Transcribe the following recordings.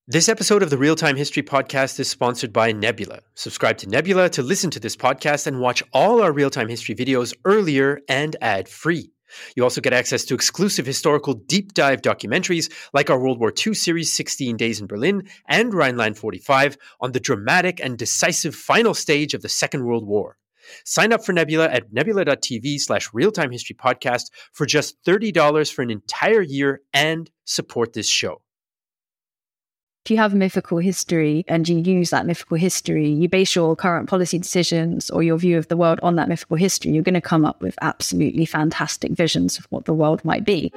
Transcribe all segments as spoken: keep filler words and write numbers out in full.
This episode of the Real Time History Podcast is sponsored by Nebula. Subscribe to Nebula to listen to this podcast and watch all our real-time history videos earlier and ad-free. You also get access to exclusive historical deep dive documentaries like our World War Two series, sixteen Days in Berlin, and Rhineland forty-five on the dramatic and decisive final stage of the Second World War. Sign up for Nebula at nebula.tv slash realtime history podcast for just thirty dollars for an entire year and support this show. If you have mythical history and you use that mythical history, you base your current policy decisions or your view of the world on that mythical history, you're going to come up with absolutely fantastic visions of what the world might be.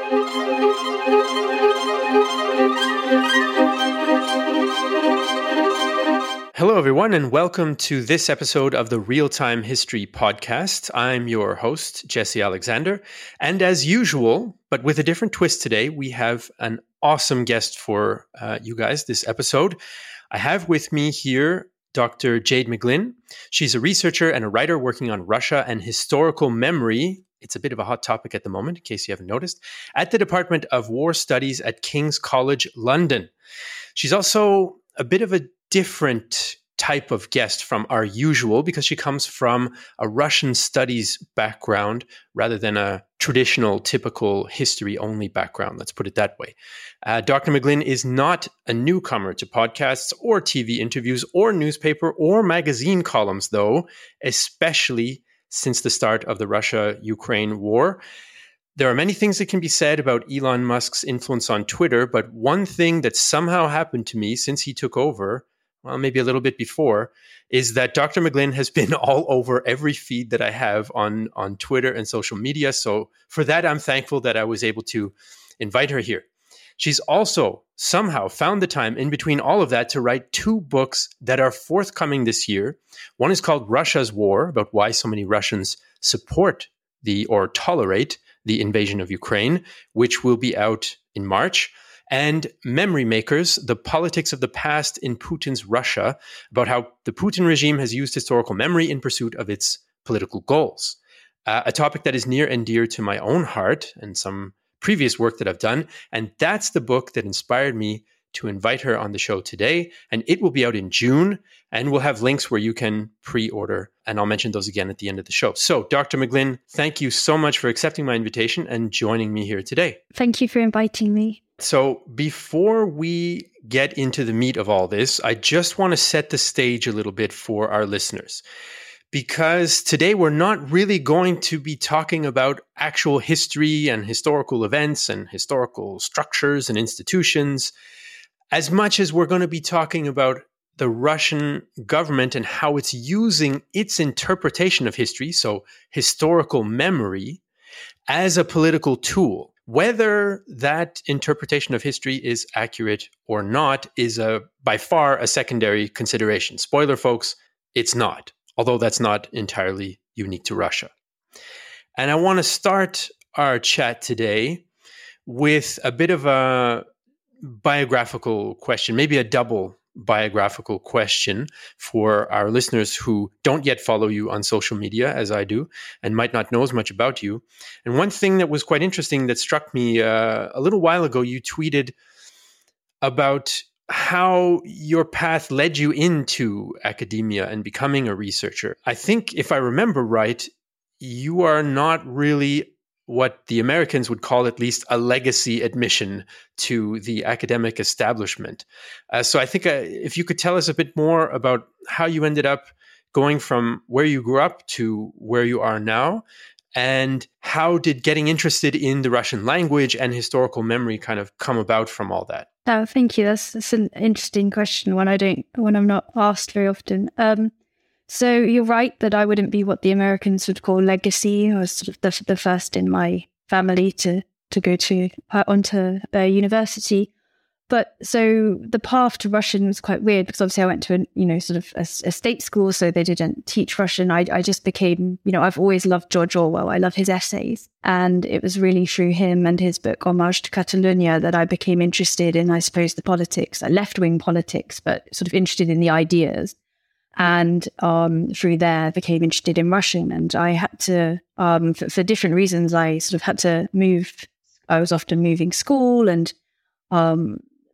Hello, everyone, and welcome to this episode of the Real Time History Podcast. I'm your host, Jesse Alexander. And as usual, but with a different twist today, we have an awesome guest for uh, you guys this episode. I have with me here Doctor Jade McGlynn. She's a researcher and a writer working on Russia and historical memory. It's a bit of a hot topic at the moment, in case you haven't noticed, at the Department of War Studies at King's College London. She's also a bit of a different type of guest from our usual because she comes from a Russian studies background rather than a traditional, typical history-only background. Let's put it that way. Uh, Doctor McGlynn is not a newcomer to podcasts or T V interviews or newspaper or magazine columns, though, especially since the start of the Russia-Ukraine war. There are many things that can be said about Elon Musk's influence on Twitter, but one thing that somehow happened to me since he took over, well, maybe a little bit before, is that Doctor McGlynn has been all over every feed that I have on, on Twitter and social media. So for that, I'm thankful that I was able to invite her here. She's also somehow found the time in between all of that to write two books that are forthcoming this year. One is called Russia's War, about why so many Russians support the or tolerate the invasion of Ukraine, which will be out in March. And Memory Makers, the politics of the past in Putin's Russia, about how the Putin regime has used historical memory in pursuit of its political goals. Uh, a topic that is near and dear to my own heart and some previous work that I've done. And that's the book that inspired me to invite her on the show today. And it will be out in June, and we'll have links where you can pre-order. And I'll mention those again at the end of the show. So, Doctor McGlynn, thank you so much for accepting my invitation and joining me here today. Thank you for inviting me. So before we get into the meat of all this, I just want to set the stage a little bit for our listeners. Because today we're not really going to be talking about actual history and historical events and historical structures and institutions, as much as we're going to be talking about the Russian government and how it's using its interpretation of history, so historical memory, as a political tool. Whether that interpretation of history is accurate or not is a by far a secondary consideration. Spoiler, folks, it's not, although that's not entirely unique to Russia. And I want to start our chat today with a bit of a biographical question, maybe a double biographical question for our listeners who don't yet follow you on social media as I do and might not know as much about you. And one thing that was quite interesting that struck me uh, a little while ago, you tweeted about how your path led you into academia and becoming a researcher. I think if I remember right, you are not really what the Americans would call at least a legacy admission to the academic establishment. Uh, so I think uh, if you could tell us a bit more about how you ended up going from where you grew up to where you are now, and how did getting interested in the Russian language and historical memory kind of come about from all that? Oh, thank you. That's, that's an interesting question, one I don't, one I'm not asked very often. Um, So you're right that I wouldn't be what the Americans would call legacy. I was sort of the, the first in my family to to go to uh, onto uh, university. But so the path to Russian was quite weird because obviously I went to a, you know, sort of a, a state school, so they didn't teach Russian. I, I just became, you know, I've always loved George Orwell. I love his essays. And it was really through him and his book Homage to Catalonia that I became interested in, I suppose, the politics, uh, left-wing politics, but sort of interested in the ideas. And um, through there, became interested in Russian. And I had to, um, for, for different reasons, I sort of had to move. I was often moving school and um,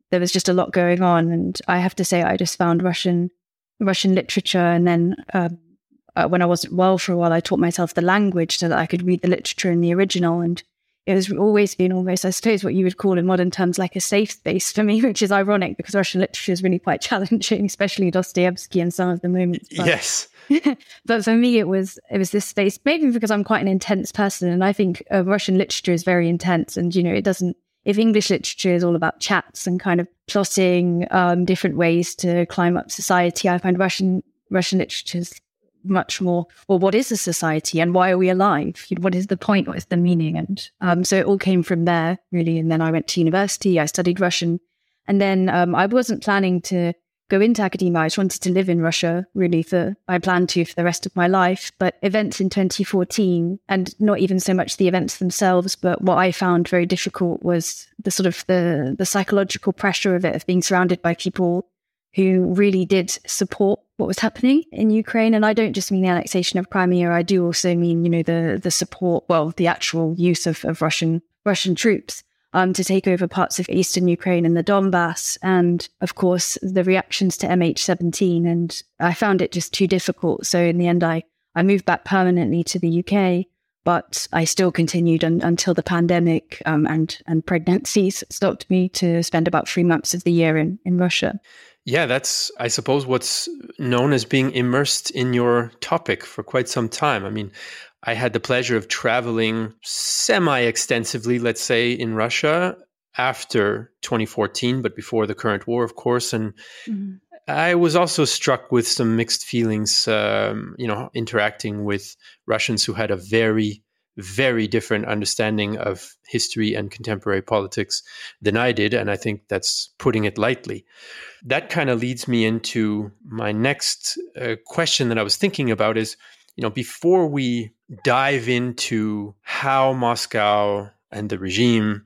there was just a lot going on. And I have to say, I just found Russian Russian literature. And then um, uh, when I wasn't well for a while, I taught myself the language so that I could read the literature in the original. And it has always been almost, I suppose, what you would call in modern terms like a safe space for me, which is ironic because Russian literature is really quite challenging, especially Dostoevsky and some of the moments. But, yes. But for me, it was it was this space, maybe because I'm quite an intense person. And I think uh, Russian literature is very intense. And, you know, it doesn't, if English literature is all about chats and kind of plotting um, different ways to climb up society, I find Russian Russian literature is much more, well, what is a society and why are we alive? What is the point? What is the meaning? And um, so it all came from there, really. And then I went to university, I studied Russian. And then um, I wasn't planning to go into academia. I just wanted to live in Russia, really, for I planned to for the rest of my life. But events in twenty fourteen, and not even so much the events themselves, but what I found very difficult was the sort of the, the psychological pressure of it, of being surrounded by people who really did support what was happening in Ukraine. And I don't just mean the annexation of Crimea. I do also mean, you know, the the support, well, the actual use of, of Russian Russian troops um, to take over parts of eastern Ukraine and the Donbass. And of course, the reactions to M H seventeen. And I found it just too difficult. So in the end, I, I moved back permanently to the U K, but I still continued un, until the pandemic um, and, and pregnancies stopped me to spend about three months of the year in, in Russia. Yeah, that's, I suppose, what's known as being immersed in your topic for quite some time. I mean, I had the pleasure of traveling semi-extensively, let's say, in Russia after twenty fourteen, but before the current war, of course. And mm-hmm. I was also struck with some mixed feelings, um, you know, interacting with Russians who had a very very different understanding of history and contemporary politics than I did. And I think that's putting it lightly. That kind of leads me into my next uh, question that I was thinking about is, you know, before we dive into how Moscow and the regime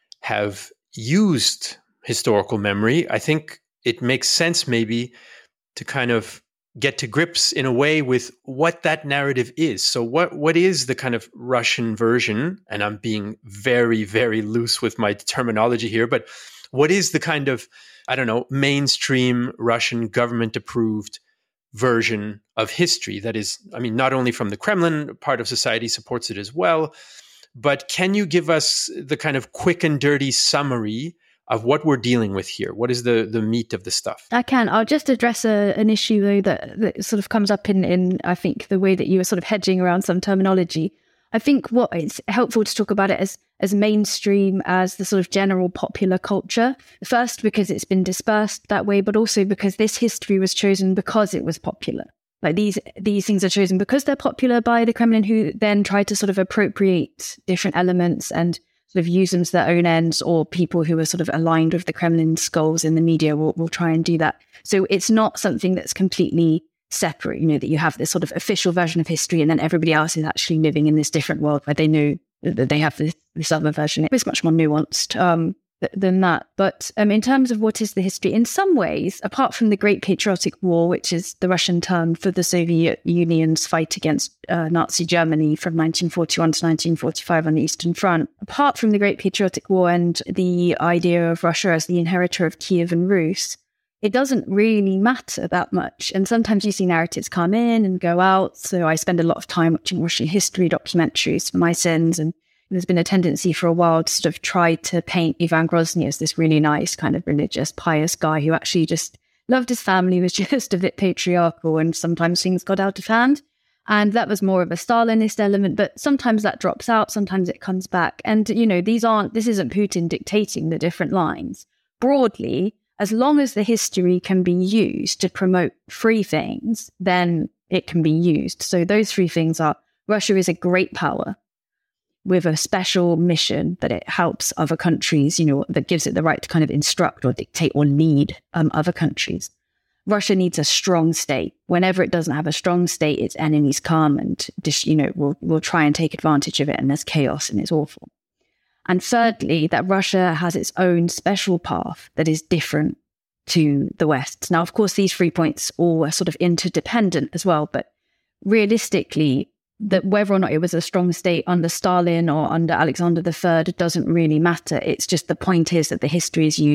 have used historical memory, I think it makes sense maybe to kind of get to grips in a way with what that narrative is. So what what is the kind of Russian version? And I'm being very, very loose with my terminology here, but what is the kind of, I don't know, mainstream Russian government approved version of history that is, I mean, not only from the Kremlin, part of society supports it as well, but can you give us the kind of quick and dirty summary of what we're dealing with here? What is the, the meat of the stuff? I can. I'll just address a, an issue, though, that, that sort of comes up in, in, I think, the way that you were sort of hedging around some terminology. I think what it's helpful to talk about it as, as mainstream as the sort of general popular culture. First, because it's been dispersed that way, but also because this history was chosen because it was popular. Like these these things are chosen because they're popular by the Kremlin, who then try to sort of appropriate different elements and sort of use them to their own ends, or people who are sort of aligned with the Kremlin's goals in the media will, will try and do that. So it's not something that's completely separate, you know, that you have this sort of official version of history and then everybody else is actually living in this different world where they know that they have this, this other version. It's much more nuanced um, th- than that. But um, in terms of what is the history, in some ways, apart from the Great Patriotic War, which is the Russian term for the Soviet Union's fight against uh, Nazi Germany from nineteen forty-one to nineteen forty-five on the Eastern Front, apart from the Great Patriotic War and the idea of Russia as the inheritor of Kiev and Rus, it doesn't really matter that much. And sometimes you see narratives come in and go out. So I spend a lot of time watching Russian history documentaries for my sins. And there's been a tendency for a while to sort of try to paint Ivan Grozny as this really nice kind of religious, pious guy who actually just loved his family, was just a bit patriarchal, and sometimes things got out of hand. And that was more of a Stalinist element, but sometimes that drops out, sometimes it comes back. And, you know, these aren't, this isn't Putin dictating the different lines. Broadly, as long as the history can be used to promote three things, then it can be used. So those three things are: Russia is a great power with a special mission that it helps other countries, you know, that gives it the right to kind of instruct or dictate or lead um, other countries. Russia needs a strong state. Whenever it doesn't have a strong state, its enemies come and, just, you know, will will try and take advantage of it, and there's chaos and it's awful. And thirdly, that Russia has its own special path that is different to the West. Now, of course, these three points all are sort of interdependent as well, but realistically, that whether or not it was a strong state under Stalin or under Alexander the Third doesn't really matter. It's just the point is that the history is used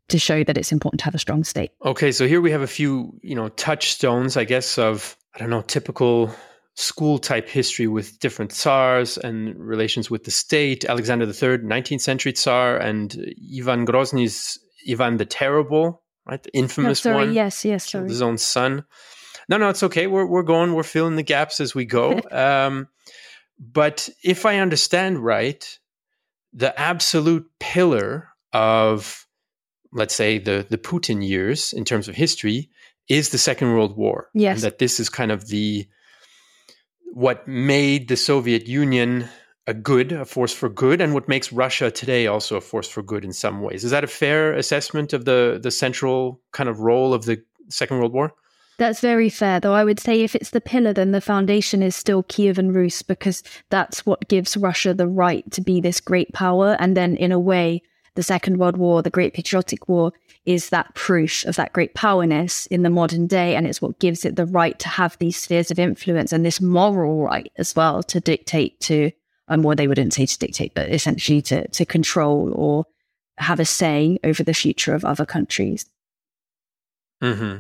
to show that it's important to have a strong state. Okay, so here we have a few, you know, touchstones, I guess, of, I don't know, typical school type history with different tsars and relations with the state. Alexander the Third, nineteenth century tsar, and Ivan Grozny's Ivan the Terrible, right? The infamous no, sorry, one. Yes, yes, sorry. His own son. No, no, it's okay. We're we're going, we're filling the gaps as we go. um, but if I understand right, the absolute pillar of, let's say, the, the Putin years in terms of history is the Second World War. Yes. And that this is kind of the, what made the Soviet Union a good, a force for good, and what makes Russia today also a force for good in some ways. Is that a fair assessment of the, the central kind of role of the Second World War? That's very fair, though I would say if it's the pillar, then the foundation is still Kievan Rus, because that's what gives Russia the right to be this great power. And then in a way, the Second World War, the Great Patriotic War, is that proof of that great powerness in the modern day. And it's what gives it the right to have these spheres of influence and this moral right as well to dictate to, um, well, they wouldn't say to dictate, but essentially to, to control or have a say over the future of other countries. Mm-hmm.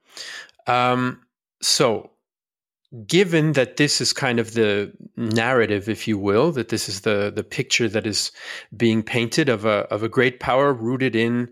Um, so given that this is kind of the narrative, if you will, that this is the the picture that is being painted of a of a great power rooted in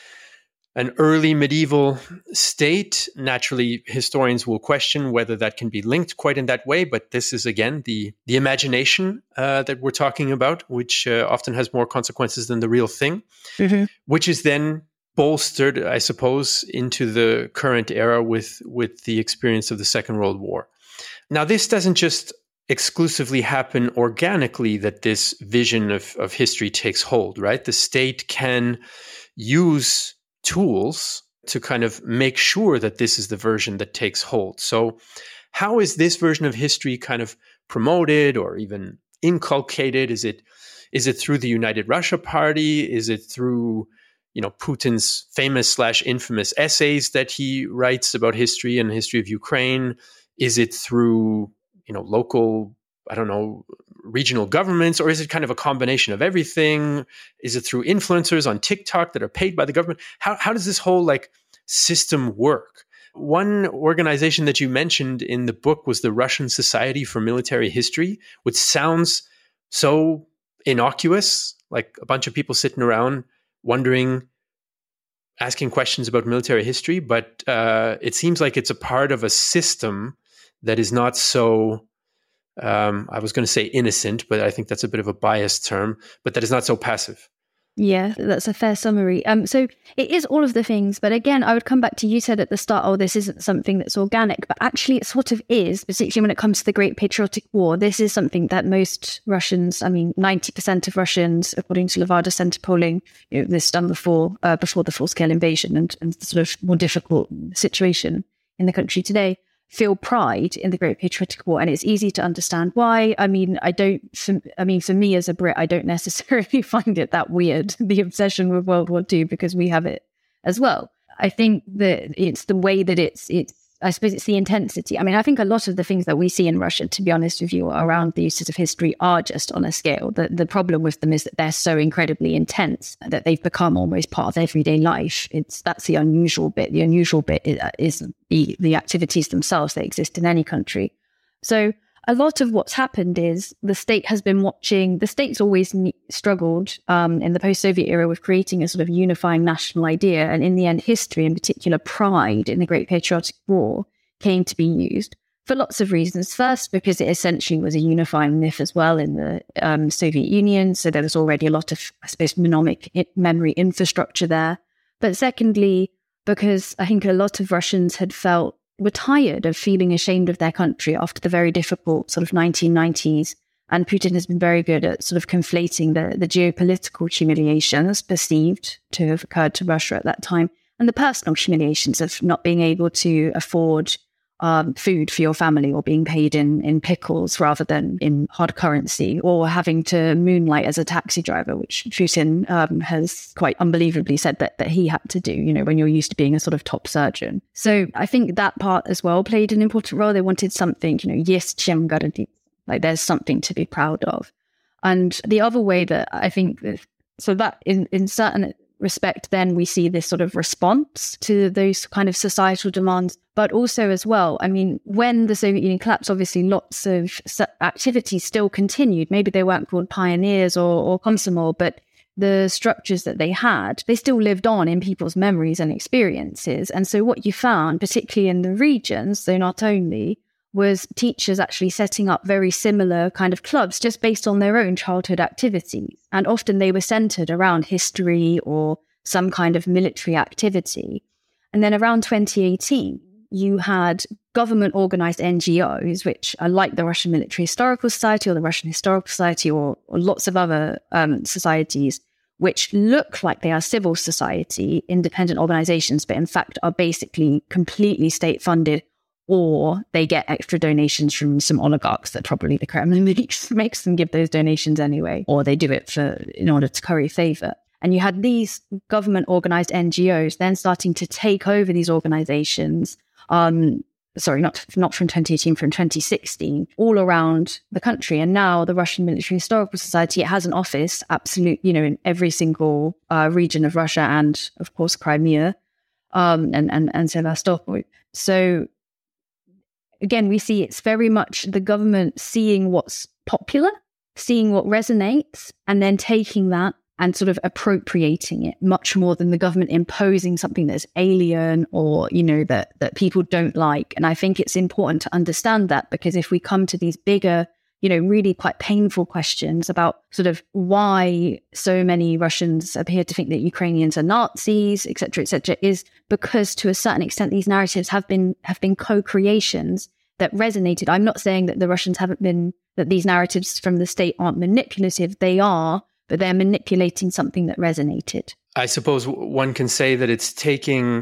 an early medieval state, naturally historians will question whether that can be linked quite in that way. But this is, again, the the imagination uh, that we're talking about, which uh, often has more consequences than the real thing, mm-hmm. which is then bolstered, I suppose, into the current era with with the experience of the Second World War. Now, this doesn't just exclusively happen organically, that this vision of, of history takes hold, right? The state can use tools to kind of make sure that this is the version that takes hold. So how is this version of history kind of promoted or even inculcated? Is it is it through the United Russia Party? Is it through, you know, Putin's famous slash infamous essays that he writes about history and history of Ukraine? Is it through, you know, local, I don't know, regional governments, or is it kind of a combination of everything? Is it through influencers on TikTok that are paid by the government? How how does this whole like system work? One organization that you mentioned in the book was the Russian Society for Military History, which sounds so innocuous, like a bunch of people sitting around wondering, asking questions about military history, but uh, it seems like it's a part of a system that is not so, um, I was going to say innocent, but I think that's a bit of a biased term, but that is not so passive. Yeah, that's a fair summary. Um, so it is all of the things, but again, I would come back to, you said at the start, oh, this isn't something that's organic, but actually it sort of is, particularly when it comes to the Great Patriotic War. This is something that most Russians, I mean, ninety percent of Russians, according to Levada Center polling, you know, this done before, uh, before the full-scale invasion and, and the sort of more difficult situation in the country today, feel pride in the Great Patriotic War. And it's easy to understand why. I mean, I don't, for, I mean, for me as a Brit, I don't necessarily find it that weird, the obsession with World War Two, because we have it as well. I think that it's the way that it's, it's, I suppose it's the intensity. I mean, I think a lot of the things that we see in Russia, to be honest with you, around the uses of history are just on a scale. The, the problem with them is that they're so incredibly intense that they've become almost part of everyday life. It's that's the unusual bit. The unusual bit is, is the, the activities themselves that exist in any country. So a lot of what's happened is the state has been watching, the state's always ne- struggled um, in the post-Soviet era with creating a sort of unifying national idea. And in the end, history, in particular pride in the Great Patriotic War, came to be used for lots of reasons. First, because it essentially was a unifying myth as well in the um, Soviet Union. So there was already a lot of, I suppose, mnemonic memory infrastructure there. But secondly, because I think a lot of Russians had felt were tired of feeling ashamed of their country after the very difficult sort of nineteen nineties. And Putin has been very good at sort of conflating the, the geopolitical humiliations perceived to have occurred to Russia at that time and the personal humiliations of not being able to afford um, food for your family, or being paid in, in pickles rather than in hard currency, or having to moonlight as a taxi driver, which Putin um, has quite unbelievably said that, that he had to do, you know, when you're used to being a sort of top surgeon. So I think that part as well played an important role. They wanted something, you know, yes, чем гордиться, like there's something to be proud of. And the other way that I think, that, so that in, in certain respect, then we see this sort of response to those kind of societal demands. But also as well, I mean, when the Soviet Union collapsed, obviously lots of activities still continued. Maybe they weren't called pioneers or, or Komsomol, but the structures that they had, they still lived on in people's memories and experiences. And so what you found, particularly in the regions, so not only, was teachers actually setting up very similar kind of clubs just based on their own childhood activities. And often they were centered around history or some kind of military activity. And then around twenty eighteen, you had government-organized N G Os, which are like the Russian Military Historical Society or the Russian Historical Society or, or lots of other um, societies, which look like they are civil society, independent organizations, but in fact are basically completely state-funded, or they get extra donations from some oligarchs that probably the Kremlin makes, makes them give those donations anyway, or they do it for in order to curry favor. And you had these government-organized N G Os then starting to take over these organizations, um, sorry, not not from twenty eighteen, from twenty sixteen, all around the country. And now the Russian Military Historical Society, it has an office, absolute, you know, in every single uh, region of Russia and, of course, Crimea um, and, and, and Sevastopol. So, again, we see it's very much the government seeing what's popular, seeing what resonates, and then taking that and sort of appropriating it much more than the government imposing something that's alien or, you know, that that people don't like. And I think it's important to understand that, because if we come to these bigger, you know, really quite painful questions about sort of why so many Russians appear to think that Ukrainians are Nazis, et cetera, et cetera, is because to a certain extent these narratives have been have been co-creations that resonated. I'm not saying that the Russians haven't been, that these narratives from the state aren't manipulative. They are, but they're manipulating something that resonated. I suppose one can say that it's taking,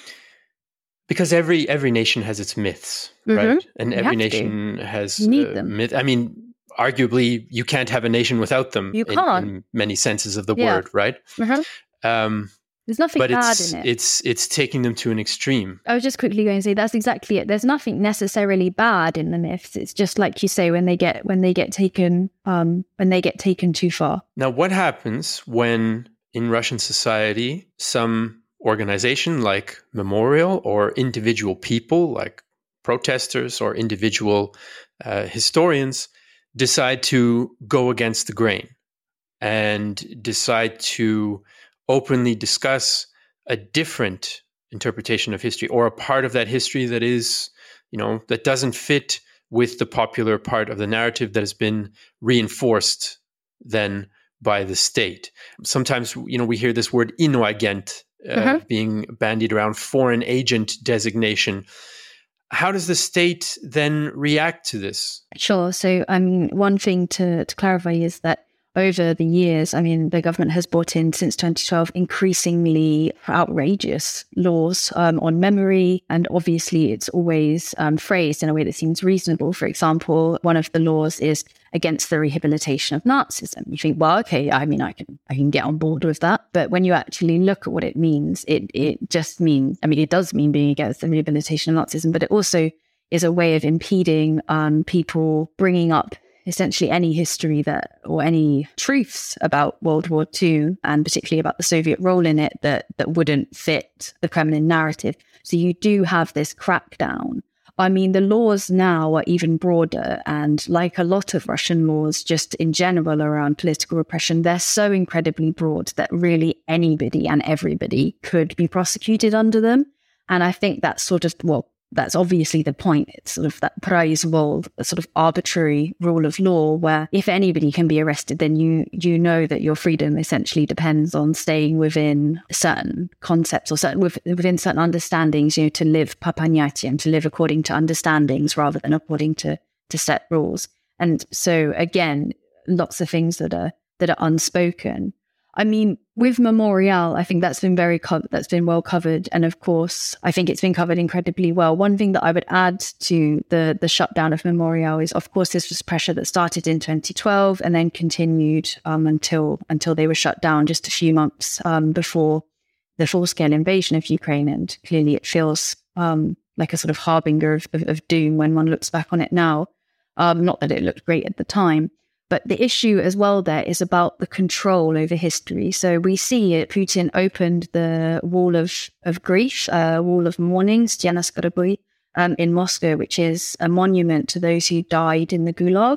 because every every nation has its myths, mm-hmm. right? And every nation to. has you need uh, them. myth. I mean, arguably, you can't have a nation without them. You in, can't. in many senses of the yeah. word, right? Mm-hmm. Um, There's nothing but bad it's, in it. It's it's taking them to an extreme. I was just quickly going to say that's exactly it. There's nothing necessarily bad in the myths. It's just like you say, when they get when they get taken um, when they get taken too far. Now, what happens when in Russian society some organization like Memorial or individual people like protesters or individual uh, historians decide to go against the grain and decide to openly discuss a different interpretation of history, or a part of that history that is, you know, that doesn't fit with the popular part of the narrative that has been reinforced then by the state. Sometimes, you know, we hear this word inagent uh, uh-huh. being bandied around, foreign agent designation. How does the state then react to this? Sure. So, I mean, one thing to, to clarify is that over the years, I mean, the government has brought in, since twenty twelve, increasingly outrageous laws um, on memory. And obviously, it's always um, phrased in a way that seems reasonable. For example, one of the laws is against the rehabilitation of Nazism. You think, well, okay, I mean, I can I can get on board with that. But when you actually look at what it means, it it just means, I mean, it does mean being against the rehabilitation of Nazism, but it also is a way of impeding um, people bringing up essentially any history that, or any truths about World War Two, and particularly about the Soviet role in it, that that wouldn't fit the Kremlin narrative. So you do have this crackdown. I mean, the laws now are even broader, and like a lot of Russian laws, just in general around political repression, they're so incredibly broad that really anybody and everybody could be prosecuted under them. And I think that's sort of, well, that's obviously the point. It's sort of that произвол, a sort of arbitrary rule of law where if anybody can be arrested, then you you know that your freedom essentially depends on staying within certain concepts or certain within certain understandings, you know, to live по понятиям, to live according to understandings rather than according to, to set rules. And so again, lots of things that are that are unspoken. I mean, with Memorial, I think that's been very co- that's been well covered, and of course, I think it's been covered incredibly well. One thing that I would add to the the shutdown of Memorial is, of course, this was pressure that started in twenty twelve and then continued um, until until they were shut down just a few months um, before the full scale invasion of Ukraine. And clearly, it feels um, like a sort of harbinger of, of, of doom when one looks back on it now. Um, not that it looked great at the time. But the issue as well there is about the control over history. So we see it, Putin opened the Wall of, of Grief, uh, Wall of Mourning, Stena Skoroboy, um, in Moscow, which is a monument to those who died in the Gulag.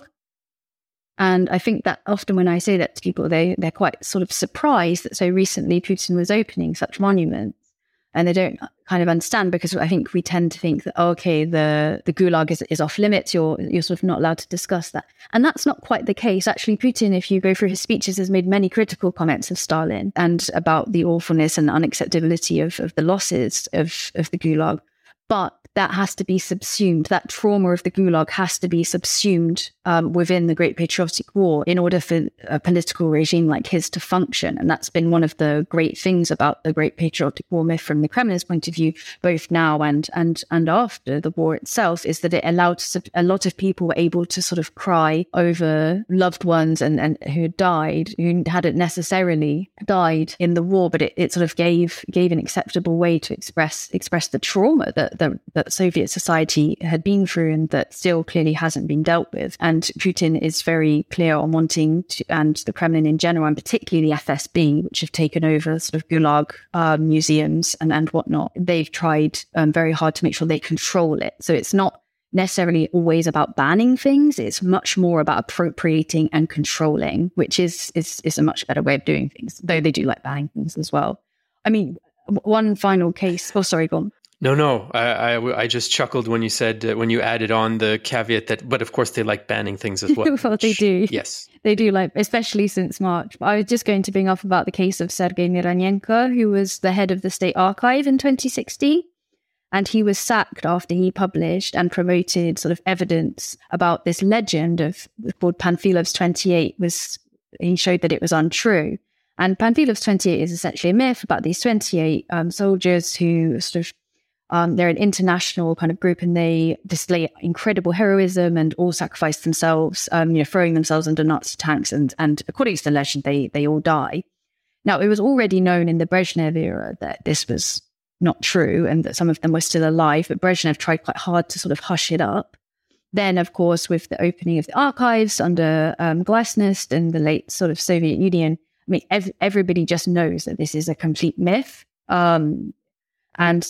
And I think that often when I say that to people, they, they're quite sort of surprised that so recently Putin was opening such monuments. And they don't kind of understand, because I think we tend to think that, oh, okay, the, the Gulag is, is off limits. You're, you're sort of not allowed to discuss that. And that's not quite the case. Actually, Putin, if you go through his speeches, has made many critical comments of Stalin and about the awfulness and unacceptability of, of the losses of, of the Gulag. But that has to be subsumed. That trauma of the Gulag has to be subsumed um, within the Great Patriotic War in order for a political regime like his to function. And that's been one of the great things about the Great Patriotic War myth from the Kremlin's point of view, both now and and and after the war itself, is that it allowed a lot of people were able to sort of cry over loved ones and, and who had died, who hadn't necessarily died in the war, but it, it sort of gave gave an acceptable way to express express the trauma that that, that Soviet society had been through and that still clearly hasn't been dealt with. And Putin is very clear on wanting to, and the Kremlin in general, and particularly the F S B, which have taken over sort of Gulag um, museums and, and whatnot, they've tried um, very hard to make sure they control it. So it's not necessarily always about banning things. It's much more about appropriating and controlling, which is, is, is a much better way of doing things, though they do like banning things as well. I mean, one final case. Oh, sorry, go on. No, no. I, I, I just chuckled when you said, uh, when you added on the caveat that, but of course they like banning things as well. Well, they do. Yes. They do, like, especially since March. I was just going to bring up about the case of Sergei Mironenko, who was the head of the State Archive in twenty sixteen. And he was sacked after he published and promoted sort of evidence about this legend of called Panfilov's twenty-eight. Was he showed that it was untrue. And Panfilov's twenty-eight is essentially a myth about these twenty-eight um, soldiers who sort of Um, they're an international kind of group, and they display incredible heroism and all sacrifice themselves, um, you know, throwing themselves under Nazi tanks. And, and according to the legend, they they all die. Now, it was already known in the Brezhnev era that this was not true and that some of them were still alive, but Brezhnev tried quite hard to sort of hush it up. Then, of course, with the opening of the archives under um, Glasnost and the late sort of Soviet Union, I mean, ev- everybody just knows that this is a complete myth. Um, and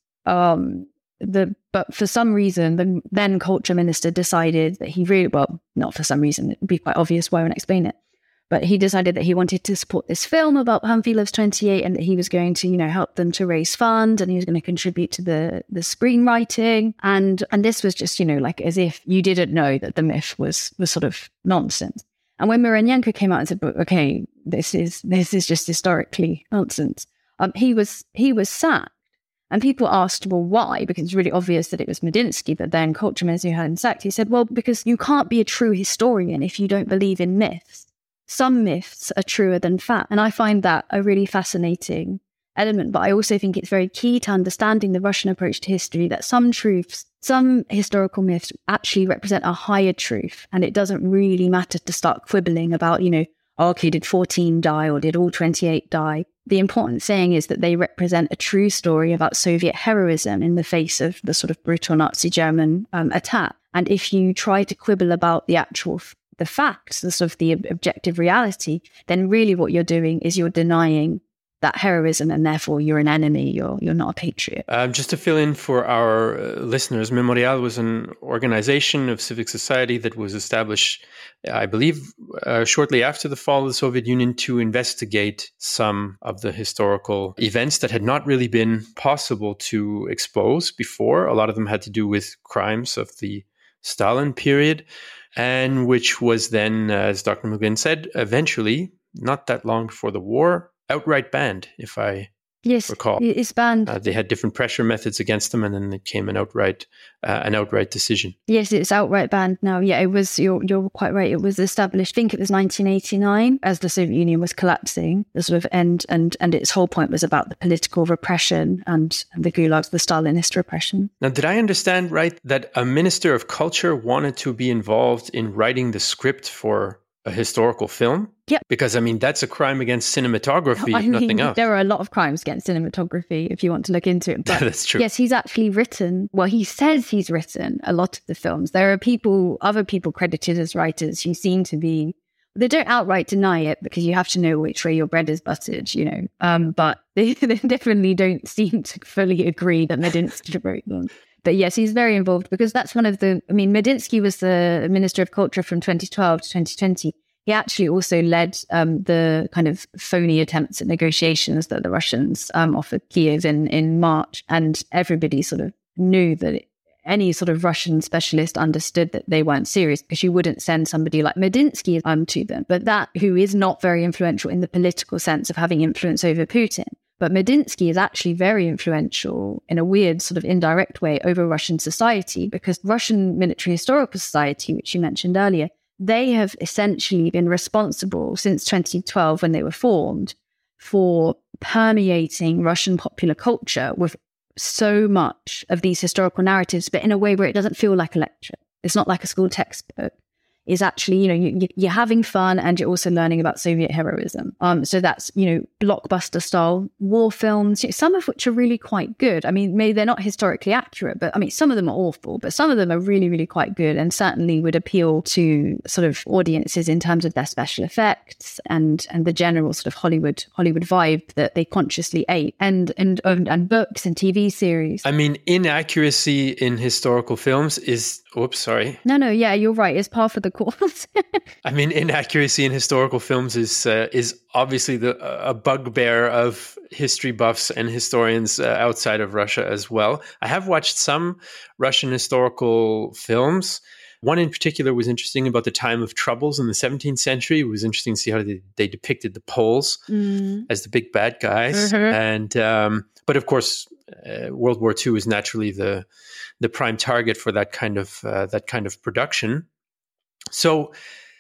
Um, the but for some reason, the then culture minister decided that he really, well, not for some reason, it would be quite obvious why I won't explain it, but he decided that he wanted to support this film about Panfilov's twenty-eight and that he was going to, you know, help them to raise funds and he was going to contribute to the, the screenwriting. And, and this was just, you know, like as if you didn't know that the myth was, was sort of nonsense. And when Mironenko came out and said, okay, this is, this is just historically nonsense, um, he was, he was sacked. And people asked, well, why? Because it's really obvious that it was Medinsky, but then culture minister who had him sacked. He said, well, because you can't be a true historian if you don't believe in myths. Some myths are truer than fact. And I find that a really fascinating element. But I also think it's very key to understanding the Russian approach to history that some truths, some historical myths actually represent a higher truth. And it doesn't really matter to start quibbling about, you know, oh, okay, did fourteen die or did all twenty-eight die? The important thing is that they represent a true story about Soviet heroism in the face of the sort of brutal Nazi German um, attack. And if you try to quibble about the actual, f- the facts, the sort of the ob- objective reality, then really what you're doing is you're denying that heroism, and therefore you're an enemy, you're you're not a patriot. Um, just to fill in for our uh, listeners, Memorial was an organization of civic society that was established, I believe, uh, shortly after the fall of the Soviet Union to investigate some of the historical events that had not really been possible to expose before. A lot of them had to do with crimes of the Stalin period, and which was then, as Doctor McGlynn said, eventually, not that long before the war, outright banned, if I yes, recall. It's banned. Uh, they had different pressure methods against them, and then it came an outright, uh, an outright decision. Yes, it's outright banned now. Yeah, it was. You're you're quite right. It was established. I think it was nineteen eighty-nine, as the Soviet Union was collapsing. The sort of end, and and its whole point was about the political repression and, and the gulags, the Stalinist repression. Now, did I understand right that a minister of culture wanted to be involved in writing the script for a historical film? Yeah. Because, I mean, that's a crime against cinematography, I if mean, nothing else. There are a lot of crimes against cinematography if you want to look into it. But that's true. Yes, he's actually written, well, he says he's written a lot of the films. There are people, other people credited as writers who seem to be, they don't outright deny it because you have to know which way your bread is buttered, you know. Um, but they, they definitely don't seem to fully agree that Medinsky wrote them. But yes, he's very involved because that's one of the, I mean, Medinsky was the Minister of Culture from twenty twelve to twenty twenty. He actually also led um, the kind of phony attempts at negotiations that the Russians um, offered Kiev in, in March. And everybody sort of knew that it, any sort of Russian specialist understood that they weren't serious because you wouldn't send somebody like Medinsky um, to them. But that who is not very influential in the political sense of having influence over Putin. But Medinsky is actually very influential in a weird sort of indirect way over Russian society because Russian Military Historical Society, which you mentioned earlier, they have essentially been responsible since twenty twelve when they were formed for permeating Russian popular culture with so much of these historical narratives, but in a way where it doesn't feel like a lecture. It's not like a school textbook. Is actually, you know, you, you're having fun and you're also learning about Soviet heroism. Um, so that's, you know, blockbuster style war films, you know, some of which are really quite good. I mean, maybe they're not historically accurate, but I mean, some of them are awful, but some of them are really, really quite good and certainly would appeal to sort of audiences in terms of their special effects and and the general sort of Hollywood Hollywood vibe that they consciously ate and and and, and books and T V series. I mean, inaccuracy in historical films is, oops, sorry. No, no, yeah, you're right. It's par for the course. I mean, inaccuracy in historical films is uh, is obviously the a bugbear of history buffs and historians uh, outside of Russia as well. I have watched some Russian historical films. One in particular was interesting about the time of troubles in the seventeenth century. It was interesting to see how they, they depicted the Poles mm. as the big bad guys. Mm-hmm. And um, but of course, uh, World War Two is naturally the the prime target for that kind of uh, that kind of production. So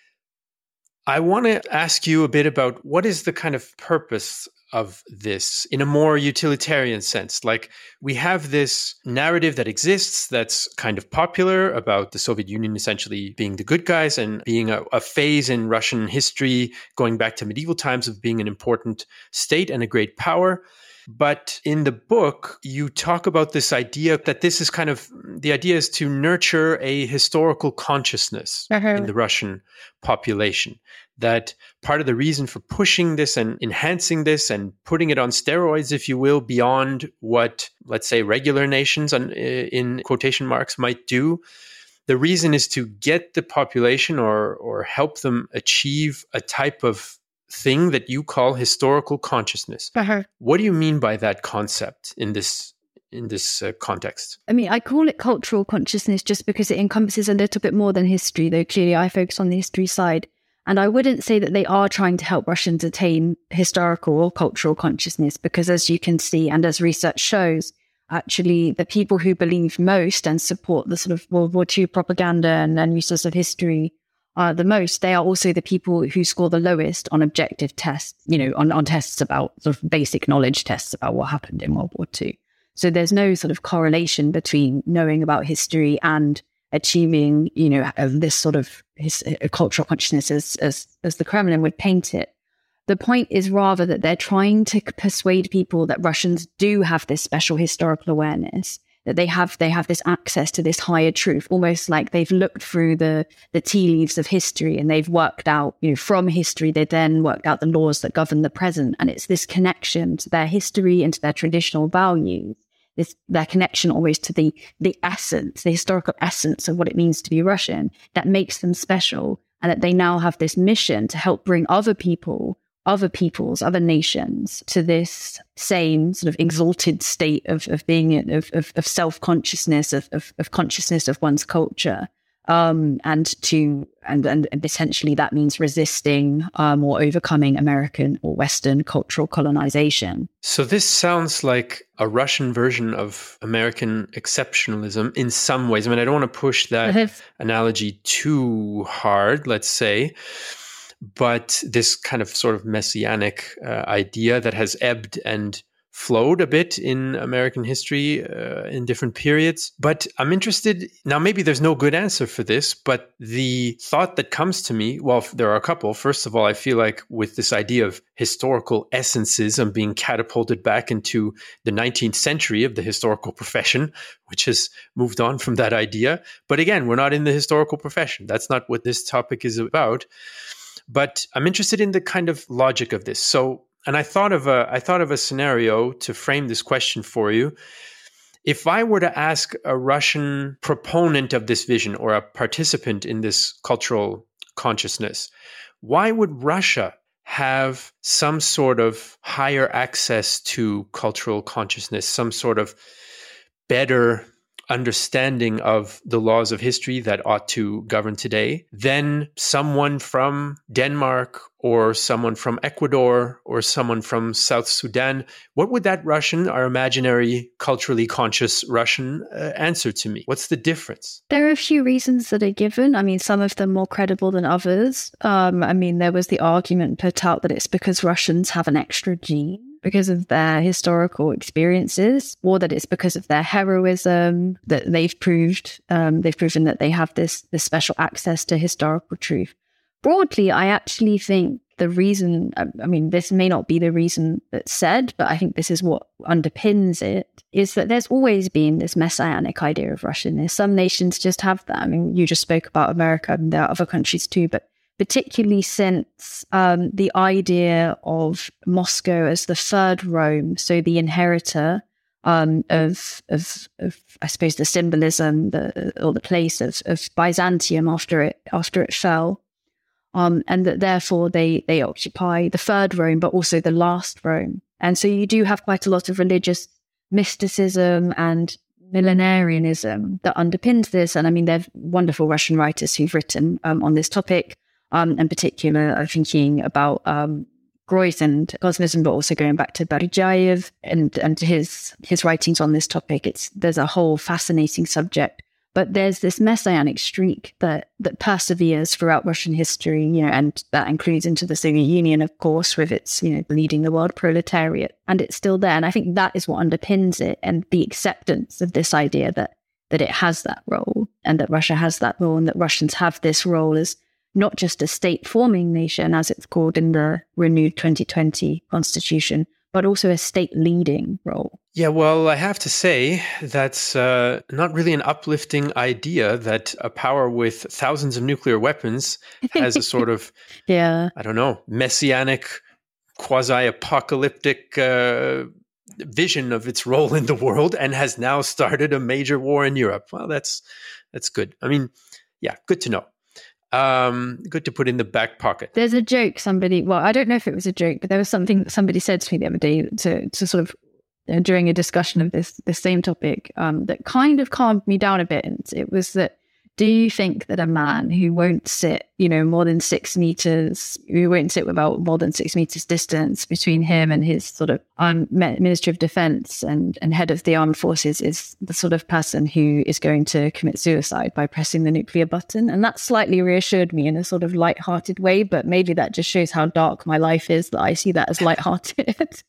I want to ask you a bit about what is the kind of purpose of this in a more utilitarian sense. Like, we have this narrative that exists that's kind of popular about the Soviet Union essentially being the good guys and being a, a phase in Russian history going back to medieval times of being an important state and a great power. But in the book, you talk about this idea that this is kind of, the idea is to nurture a historical consciousness uh-huh. in the Russian population. That part of the reason for pushing this and enhancing this and putting it on steroids, if you will, beyond what, let's say, regular nations on, in quotation marks might do, the reason is to get the population or or help them achieve a type of thing that you call historical consciousness. Uh-huh. What do you mean by that concept in this in this uh, context? I mean, I call it cultural consciousness just because it encompasses a little bit more than history, though clearly I focus on the history side. And I wouldn't say that they are trying to help Russians attain historical or cultural consciousness, because as you can see, and as research shows, actually the people who believe most and support the sort of World War Two propaganda and, and uses of history are the most, they are also the people who score the lowest on objective tests, you know, on, on tests about sort of basic knowledge tests about what happened in World War Two. So there's no sort of correlation between knowing about history and achieving, you know, this sort of his, uh, cultural consciousness as, as as the Kremlin would paint it. The point is rather that they're trying to persuade people that Russians do have this special historical awareness, that they have they have this access to this higher truth, almost like they've looked through the the tea leaves of history and they've worked out, you know, from history, they then worked out the laws that govern the present. And it's this connection to their history and to their traditional values, this their connection always to the the essence, the historical essence of what it means to be Russian, that makes them special, and that they now have this mission to help bring other people, other peoples, other nations to this same sort of exalted state of of being of of, of self-consciousness, of, of of consciousness of one's culture. Um, and to and, and and essentially that means resisting um, or overcoming American or Western cultural colonization. So this sounds like a Russian version of American exceptionalism in some ways. I mean, I don't want to push that have... analogy too hard, let's say, but this kind of sort of messianic uh, idea that has ebbed and flowed a bit in American history uh, in different periods. But I'm interested, now maybe there's no good answer for this, but the thought that comes to me, well, there are a couple. First of all, I feel like with this idea of historical essences, I'm being catapulted back into the nineteenth century of the historical profession, which has moved on from that idea. But again, we're not in the historical profession. That's not what this topic is about. But I'm interested in the kind of logic of this. So, and I thought of a I thought of a scenario to frame this question for you. If I were to ask a Russian proponent of this vision or a participant in this cultural consciousness, why would Russia have some sort of higher access to cultural consciousness, some sort of better understanding of the laws of history that ought to govern today than someone from Denmark or someone from Ecuador or someone from South Sudan? What would that Russian, our imaginary, culturally conscious Russian, uh, answer to me? What's the difference? There are a few reasons that are given. I mean, some of them more credible than others. Um, I mean, there was the argument put out that it's because Russians have an extra gene because of their historical experiences, or that it's because of their heroism that they've proved, um, they've proven that they have this, this special access to historical truth. Broadly, I actually think the reason, I mean, this may not be the reason that's said, but I think this is what underpins it, is that there's always been this messianic idea of Russianness. Some nations just have that. I mean, you just spoke about America, and there are other countries too, but particularly since um, the idea of Moscow as the third Rome, so the inheritor um, of, of, of, I suppose, the symbolism, the, or the place of, of Byzantium after it after it fell, um, and that therefore they they occupy the third Rome, but also the last Rome. And so you do have quite a lot of religious mysticism and millenarianism that underpins this. And I mean, there are wonderful Russian writers who've written um, on this topic. Um, in particular, I'm thinking about um, Greuth and Cosmism, but also going back to Barijayev and and his his writings on this topic. It's there's a whole fascinating subject, but there's this messianic streak that that perseveres throughout Russian history, you know, and that includes into the Soviet Union, of course, with its, you know, leading the world proletariat, and it's still there. And I think that is what underpins it, and the acceptance of this idea that that it has that role, and that Russia has that role, and that Russians have this role as not just a state-forming nation, as it's called in the renewed twenty twenty constitution, but also a state-leading role. Yeah, well, I have to say that's uh, not really an uplifting idea that a power with thousands of nuclear weapons has a sort of, yeah, I don't know, messianic, quasi-apocalyptic uh, vision of its role in the world and has now started a major war in Europe. Well, that's that's good. I mean, yeah, good to know. Um, good to put in the back pocket. There's a joke somebody, well, I don't know if it was a joke, but there was something that somebody said to me the other day to, to sort of, uh, during a discussion of this, this same topic, um, that kind of calmed me down a bit. And it was that, do you think that a man who won't sit, you know, more than six meters, who won't sit without more than six meters distance between him and his sort of um, Ministry of Defense and, and head of the armed forces is the sort of person who is going to commit suicide by pressing the nuclear button? And that slightly reassured me in a sort of lighthearted way, but maybe that just shows how dark my life is, that I see that as lighthearted.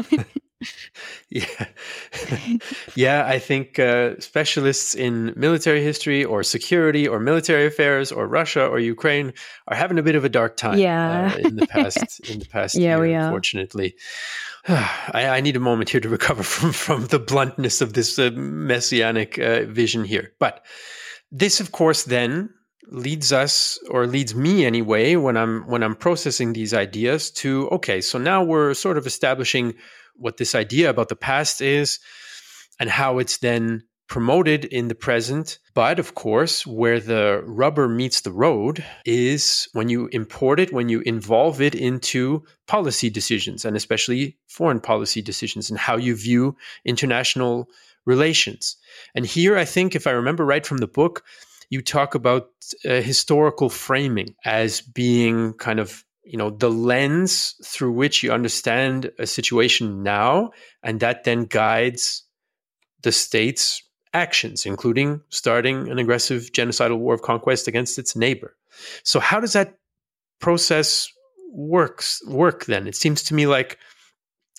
yeah. yeah, I think uh, specialists in military history or security or military affairs or Russia or Ukraine are having a bit of a dark time yeah. uh, in the past in the past yeah, year, we are. Unfortunately. I, I need a moment here to recover from, from the bluntness of this uh, messianic uh, vision here. But this, of course, then leads us, or leads me anyway, when I'm when I'm processing these ideas to, okay, so now we're sort of establishing what this idea about the past is and how it's then promoted in the present. But of course, where the rubber meets the road is when you import it, when you involve it into policy decisions, and especially foreign policy decisions and how you view international relations. And here, I think, if I remember right from the book, you talk about uh, historical framing as being kind of, you know, the lens through which you understand a situation now, and that then guides the state's actions, including starting an aggressive genocidal war of conquest against its neighbor. So how does that process works work then? It seems to me like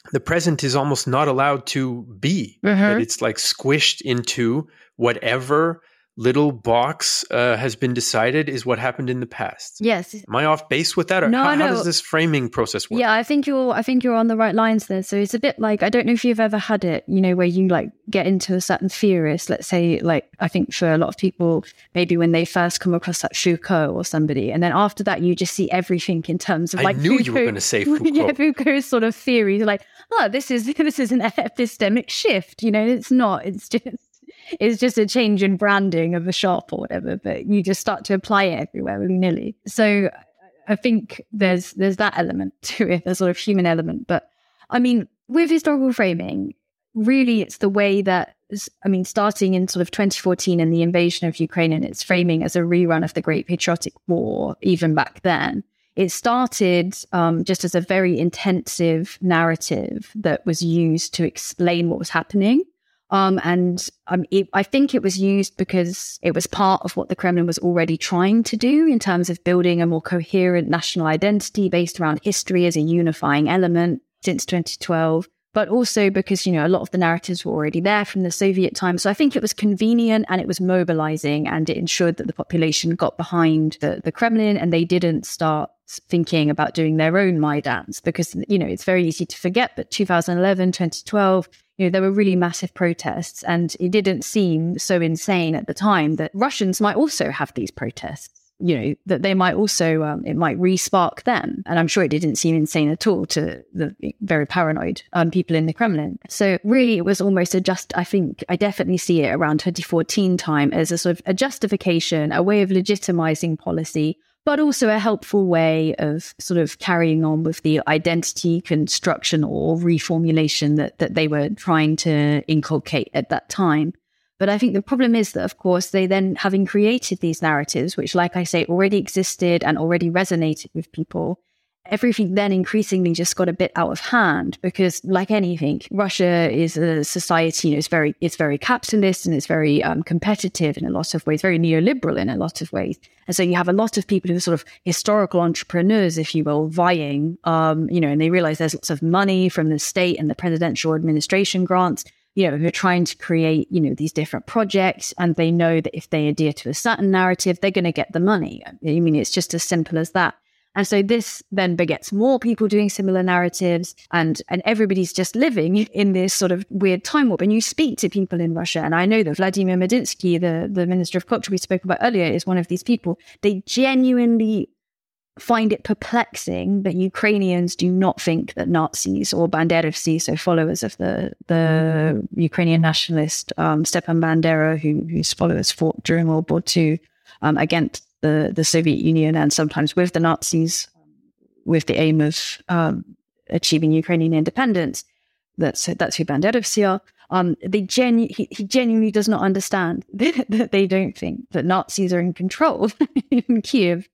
the present is almost not allowed to be. Mm-hmm. That it's like squished into whatever little box uh, has been decided is what happened in the past. Yes. Am I off base with that? Or No, how, no. how does this framing process work? Yeah, I think you're I think you're on the right lines there. So it's a bit like, I don't know if you've ever had it, you know, where you like get into a certain theorist, let's say, like, I think for a lot of people, maybe when they first come across that Foucault or somebody, and then after that you just see everything in terms of I like knew Foucault, you were going to say Foucault. Yeah, Foucault's sort of theory. You're like, oh, this is this is an epistemic shift. You know, it's not. It's just it's just a change in branding of a shop or whatever. But you just start to apply it everywhere, willy-nilly. So I think there's there's that element to it, a sort of human element. But I mean, with historical framing, really, it's the way that, I mean, starting in sort of twenty fourteen and the invasion of Ukraine and its framing as a rerun of the Great Patriotic War, even back then. It started um, just as a very intensive narrative that was used to explain what was happening. Um, and um, it, I think it was used because it was part of what the Kremlin was already trying to do in terms of building a more coherent national identity based around history as a unifying element since twenty twelve. But also because, you know, a lot of the narratives were already there from the Soviet time. So I think it was convenient and it was mobilizing, and it ensured that the population got behind the, the Kremlin and they didn't start thinking about doing their own Maidans, because, you know, it's very easy to forget, but two thousand eleven, twenty twelve, you know, there were really massive protests, and it didn't seem so insane at the time that Russians might also have these protests. You know, that they might also, um, it might re-spark them. And I'm sure it didn't seem insane at all to the very paranoid um, people in the Kremlin. So really, it was almost a just, I think, I definitely see it around twenty fourteen time as a sort of a justification, a way of legitimizing policy, but also a helpful way of sort of carrying on with the identity construction or reformulation that, that they were trying to inculcate at that time. But I think the problem is that, of course, they then, having created these narratives, which, like I say, already existed and already resonated with people, everything then increasingly just got a bit out of hand, because, like anything, Russia is a society, you know, it's very, it's very capitalist and it's very um, competitive in a lot of ways, very neoliberal in a lot of ways. And so you have a lot of people who are sort of historical entrepreneurs, if you will, vying, um, you know, and they realize there's lots of money from the state and the presidential administration grants, you know, who are trying to create, you know, these different projects, and they know that if they adhere to a certain narrative, they're going to get the money. I mean, it's just as simple as that. And so this then begets more people doing similar narratives, and, and everybody's just living in this sort of weird time warp. And you speak to people in Russia, and I know that Vladimir Medinsky, the, the Minister of Culture we spoke about earlier, is one of these people. They genuinely find it perplexing that Ukrainians do not think that Nazis or Banderovцы, so followers of the the Ukrainian nationalist um, Stepan Bandera, who, whose followers fought during World War Two um, against the, the Soviet Union and sometimes with the Nazis, with the aim of um, achieving Ukrainian independence. That's that's who Banderovцы are. Um, they genu- he, he genuinely does not understand that they don't think that Nazis are in control in Kiev.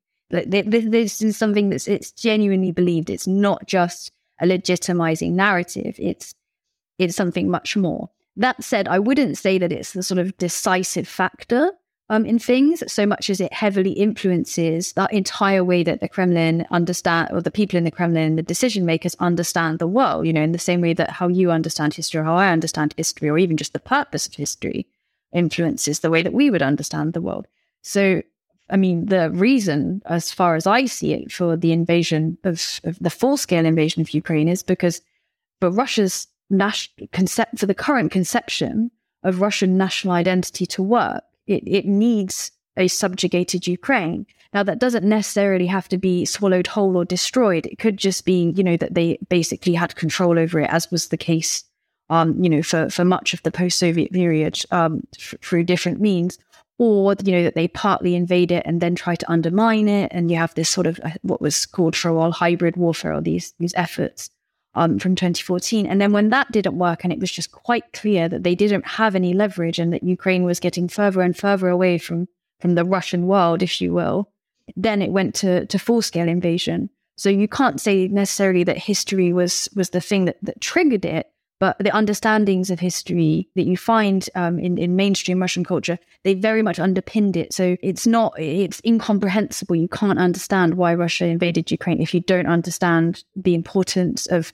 This is something that's it's genuinely believed. It's not just a legitimizing narrative. It's it's something much more. That said, I wouldn't say that it's the sort of decisive factor um, in things so much as it heavily influences that entire way that the Kremlin understand, or the people in the Kremlin, the decision makers understand the world. You know, in the same way that how you understand history, or how I understand history, or even just the purpose of history, influences the way that we would understand the world. So, I mean, the reason, as far as I see it, for the invasion of, of the full-scale invasion of Ukraine is because for Russia's national concept, for the current conception of Russian national identity to work, it, it needs a subjugated Ukraine. Now, that doesn't necessarily have to be swallowed whole or destroyed. It could just be, you know, that they basically had control over it, as was the case, um, you know, for, for much of the post-Soviet period um, f- through different means. Or, you know, that they partly invade it and then try to undermine it. And you have this sort of uh, what was called for a while hybrid warfare, or these, these efforts um, from twenty fourteen. And then when that didn't work, and it was just quite clear that they didn't have any leverage, and that Ukraine was getting further and further away from, from the Russian world, if you will, then it went to, to full-scale invasion. So you can't say necessarily that history was, was the thing that, that triggered it. But the understandings of history that you find um, in, in mainstream Russian culture, they very much underpinned it. So it's not, it's incomprehensible. You can't understand why Russia invaded Ukraine if you don't understand the importance of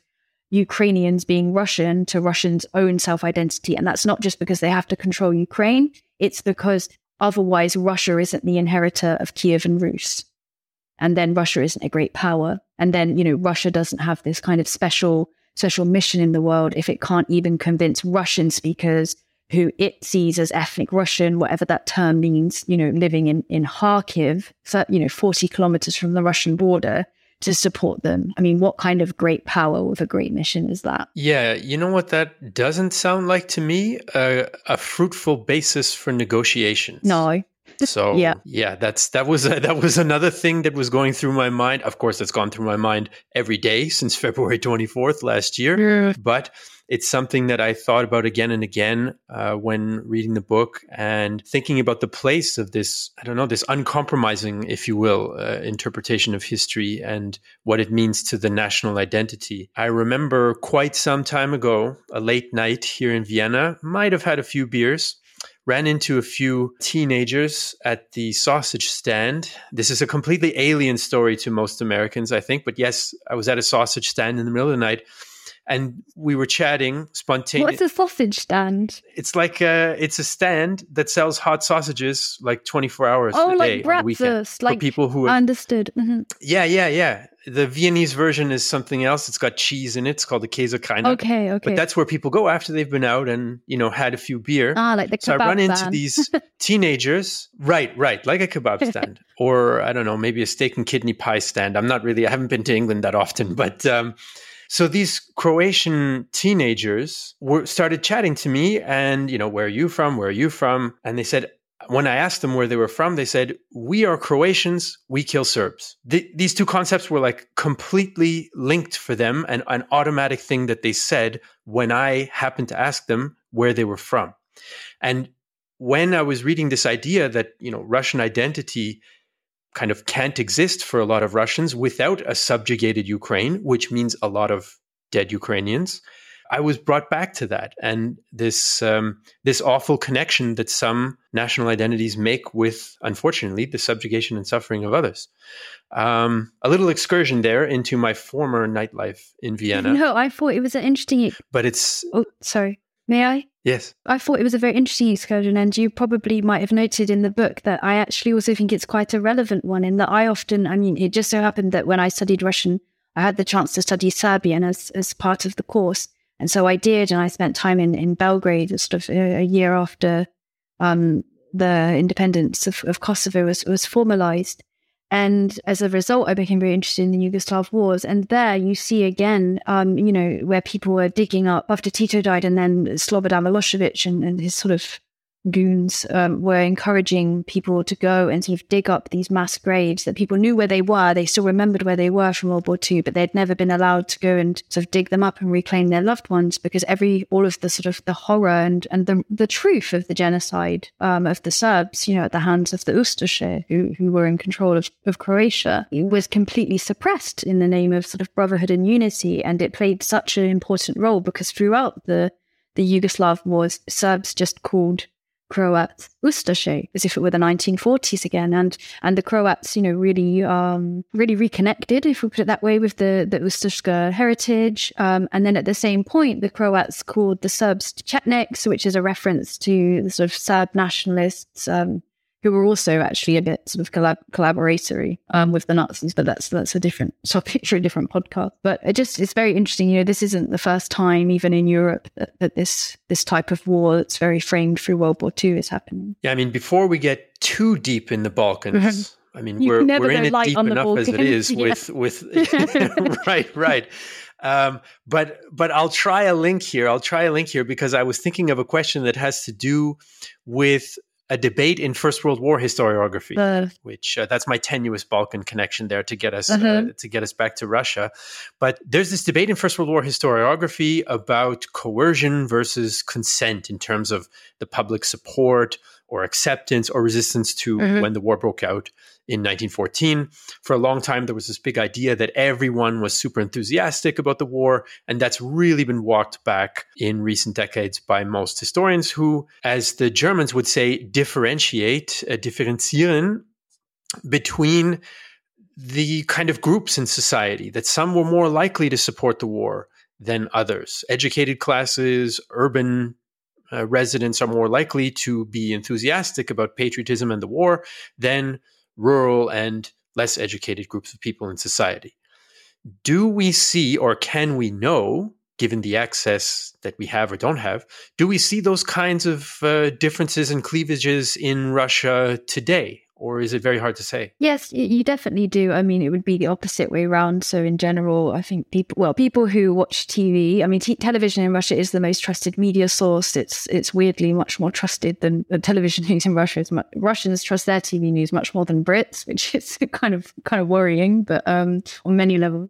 Ukrainians being Russian to Russians' own self-identity. And that's not just because they have to control Ukraine. It's because otherwise Russia isn't the inheritor of Kiev and Rus. And then Russia isn't a great power. And then, you know, Russia doesn't have this kind of special, special mission in the world if it can't even convince Russian speakers who it sees as ethnic Russian, whatever that term means, you know, living in, in Kharkiv, you know, forty kilometers from the Russian border, to support them. I mean, what kind of great power with a great mission is that? Yeah, you know what that doesn't sound like to me? Uh, a fruitful basis for negotiations. No. So yeah, yeah, that's that was a, that was another thing that was going through my mind. Of course, it's gone through my mind every day since February twenty-fourth last year. Yeah. But it's something that I thought about again and again uh, when reading the book and thinking about the place of this, I don't know, this uncompromising, if you will, uh, interpretation of history and what it means to the national identity. I remember quite some time ago, a late night here in Vienna, might have had a few beers, ran into a few teenagers at the sausage stand. This is a completely alien story to most Americans, I think. But yes, I was at a sausage stand in the middle of the night and we were chatting spontaneously. What's a sausage stand? It's like a, it's a stand that sells hot sausages like twenty-four hours oh, a like day on the weekend. Bratwurst, like for people who I have, understood. Mm-hmm. Yeah, yeah, yeah. The Viennese version is something else. It's got cheese in it. It's called the Käsekreiner. Okay, okay. But that's where people go after they've been out and, you know, had a few beer. Ah, like the kebab So I run into stand. these teenagers. Right, right. Like a kebab stand. Or, I don't know, maybe a steak and kidney pie stand. I'm not really, I haven't been to England that often. But um, so these Croatian teenagers were started chatting to me and, you know, where are you from? Where are you from? And they said, when I asked them where they were from, they said, we are Croatians, we kill Serbs. The, these two concepts were like completely linked for them and an automatic thing that they said when I happened to ask them where they were from. And when I was reading this idea that, you know, Russian identity kind of can't exist for a lot of Russians without a subjugated Ukraine, which means a lot of dead Ukrainians, I was brought back to that and this um, this awful connection that some national identities make with, unfortunately, the subjugation and suffering of others. Um, a little excursion there into my former nightlife in Vienna. No, I thought it was an interesting... But it's... Oh, sorry. May I? Yes. I thought it was a very interesting excursion, and you probably might have noted in the book that I actually also think it's quite a relevant one in that I often, I mean, it just so happened that when I studied Russian, I had the chance to study Serbian as, as part of the course. And so I did, and I spent time in, in Belgrade, sort of a, a year after um, the independence of, of Kosovo was, was formalized. And as a result, I became very interested in the Yugoslav wars. And there you see again, um, you know, where people were digging up after Tito died, and then Slobodan Milosevic and, and his sort of goons um, were encouraging people to go and sort of dig up these mass graves that people knew where they were. They still remembered where they were from World War Two, but they'd never been allowed to go and sort of dig them up and reclaim their loved ones because every all of the sort of the horror and and the the truth of the genocide um, of the Serbs, you know, at the hands of the Ustaše, who who were in control of, of Croatia, it was completely suppressed in the name of sort of brotherhood and unity, and it played such an important role because throughout the the Yugoslav wars, Serbs just called Croats Ustaše, as if it were the nineteen forties again, and and the Croats, you know, really um really reconnected, if we put it that way, with the the Ustaška heritage. Um, and then at the same point, the Croats called the Serbs Chetniks, which is a reference to the sort of Serb nationalists um, who were also actually a bit sort of collab- collaboratory um, with the Nazis. But that's that's a different topic for a different podcast. But it just it's very interesting. You know, this isn't the first time, even in Europe, that, that this this type of war that's very framed through World War Two is happening. Yeah, I mean, before we get too deep in the Balkans, I mean, you we're never we're in it light deep on the enough Balkans. as it is Yeah. with with right, right. Um, but but I'll try a link here. I'll try a link here because I was thinking of a question that has to do with a debate in First World War historiography, Uh, which uh, that's my tenuous Balkan connection there to get us Uh-huh. uh, to get us back to Russia. But there's this debate in First World War historiography about coercion versus consent in terms of the public support or acceptance or resistance to Mhm. when the war broke out in nineteen fourteen. For a long time, there was this big idea that everyone was super enthusiastic about the war. And that's really been walked back in recent decades by most historians who, as the Germans would say, differentiate, uh, differenzieren between the kind of groups in society, that some were more likely to support the war than others. Educated classes, urban uh, residents are more likely to be enthusiastic about patriotism and the war than rural and less educated groups of people in society. Do we see, or can we know, given the access that we have or don't have, do we see those kinds of uh, differences and cleavages in Russia today? Or is it very hard to say? Yes, you definitely do. I mean, it would be the opposite way around. So in general, I think people, well, people who watch T V, I mean, t- television in Russia is the most trusted media source. It's it's weirdly much more trusted than the television news in Russia. Is much, Russians trust their T V news much more than Brits, which is kind of kind of worrying, but um, on many levels.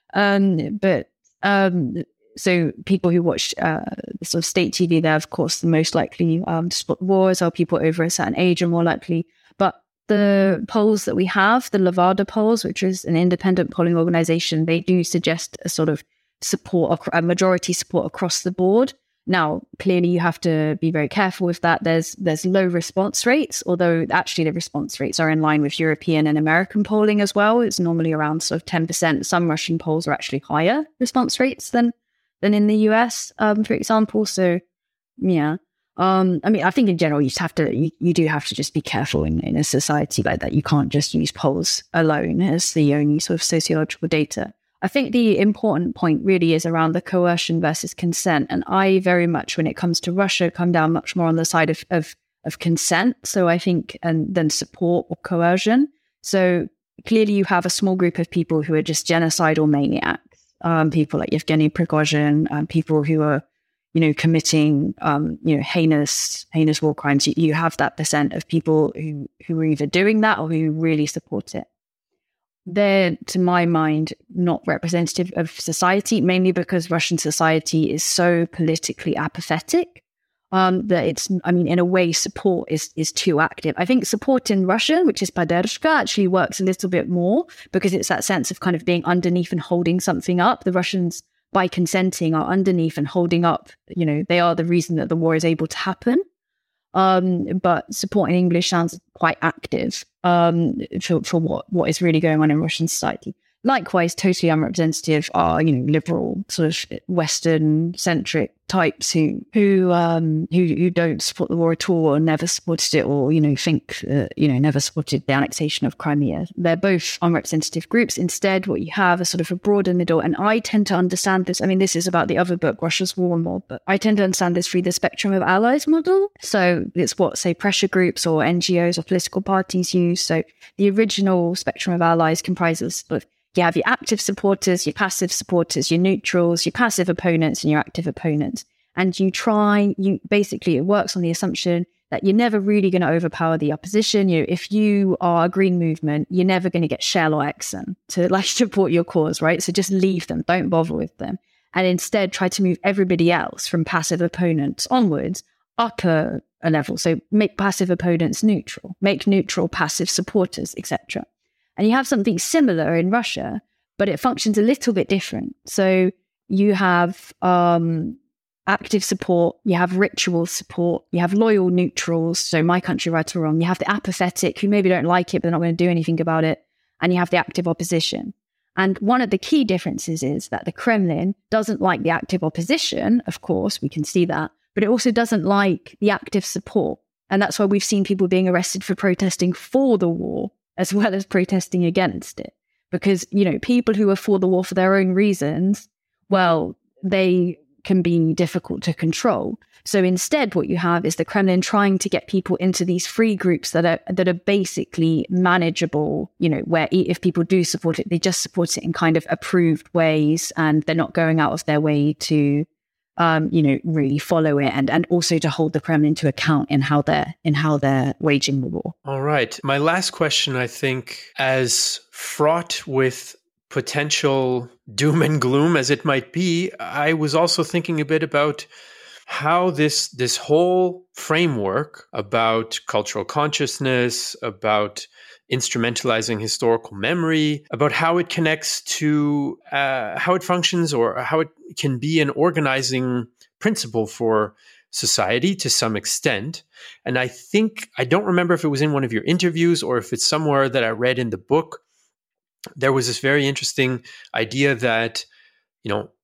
Um, but um, so people who watch uh, the sort of state T V, they're of course the most likely um, to support the wars, or people over a certain age are more likely. But the polls that we have, the Levada polls, which is an independent polling organization, they do suggest a sort of support, a majority support across the board. Now, clearly, you have to be very careful with that. There's there's low response rates, although actually the response rates are in line with European and American polling as well. It's normally around sort of ten percent. Some Russian polls are actually higher response rates than than in the U S, um, for example. So, yeah. Um, I mean, I think in general, you just have to, you, you do have to just be careful in, in a society like that. You can't just use polls alone as the only sort of sociological data. I think the important point really is around the coercion versus consent. And I very much, when it comes to Russia, come down much more on the side of, of, of consent. So I think, and then support or coercion. So clearly you have a small group of people who are just genocidal maniacs, um, people like Yevgeny Prigozhin, um, people who are, you know, committing, um, you know, heinous, heinous war crimes. You, you have that percent of people who, who are either doing that or who really support it. They're, to my mind, not representative of society, mainly because Russian society is so politically apathetic um, that it's, I mean, in a way, support is is too active. I think support in Russian, which is Poddershka, actually works a little bit more because it's that sense of kind of being underneath and holding something up. The Russians, by consenting, are underneath and holding up, you know, they are the reason that the war is able to happen. Um, but support in English sounds quite active um, for, for what, what is really going on in Russian society. Likewise, totally unrepresentative are, you know, liberal, sort of Western-centric types who who um, who who don't support the war at all, or never supported it, or you know think uh, you know never supported the annexation of Crimea. They're both unrepresentative groups. Instead, what you have is sort of a broader middle, and I tend to understand this. I mean, this is about the other book, Russia's War and More, but I tend to understand this through the spectrum of allies model. So it's what, say, pressure groups or N G Os or political parties use. So the original spectrum of allies comprises of, you have your active supporters, your passive supporters, your neutrals, your passive opponents, and your active opponents. And you try, you basically, it works on the assumption that you're never really going to overpower the opposition. You know, if you are a green movement, you're never going to get Shell or Exxon to like support your cause, right? So just leave them, don't bother with them. And instead try to move everybody else from passive opponents onwards up a, a level. So make passive opponents neutral, make neutral passive supporters, et cetera. And you have something similar in Russia, but it functions a little bit different. So you have um, active support, you have ritual support, you have loyal neutrals, so my country, right or wrong. You have the apathetic who maybe don't like it, but they're not going to do anything about it. And you have the active opposition. And one of the key differences is that the Kremlin doesn't like the active opposition, of course, we can see that, but it also doesn't like the active support. And that's why we've seen people being arrested for protesting for the war, as well as protesting against it. Because, you know, people who are for the war for their own reasons, well, they can be difficult to control. So instead, what you have is the Kremlin trying to get people into these free groups that are that are basically manageable, you know, where if people do support it, they just support it in kind of approved ways, and they're not going out of their way to Um, you know, really follow it, and, and also to hold the Kremlin to account in how they're in how they're waging the war. All right. My last question, I think, as fraught with potential doom and gloom as it might be, I was also thinking a bit about how this this whole framework about cultural consciousness, about instrumentalizing historical memory, about how it connects to uh, how it functions, or how it can be an organizing principle for society to some extent. And I think, I don't remember if it was in one of your interviews or if it's somewhere that I read in the book, there was this very interesting idea that, you know,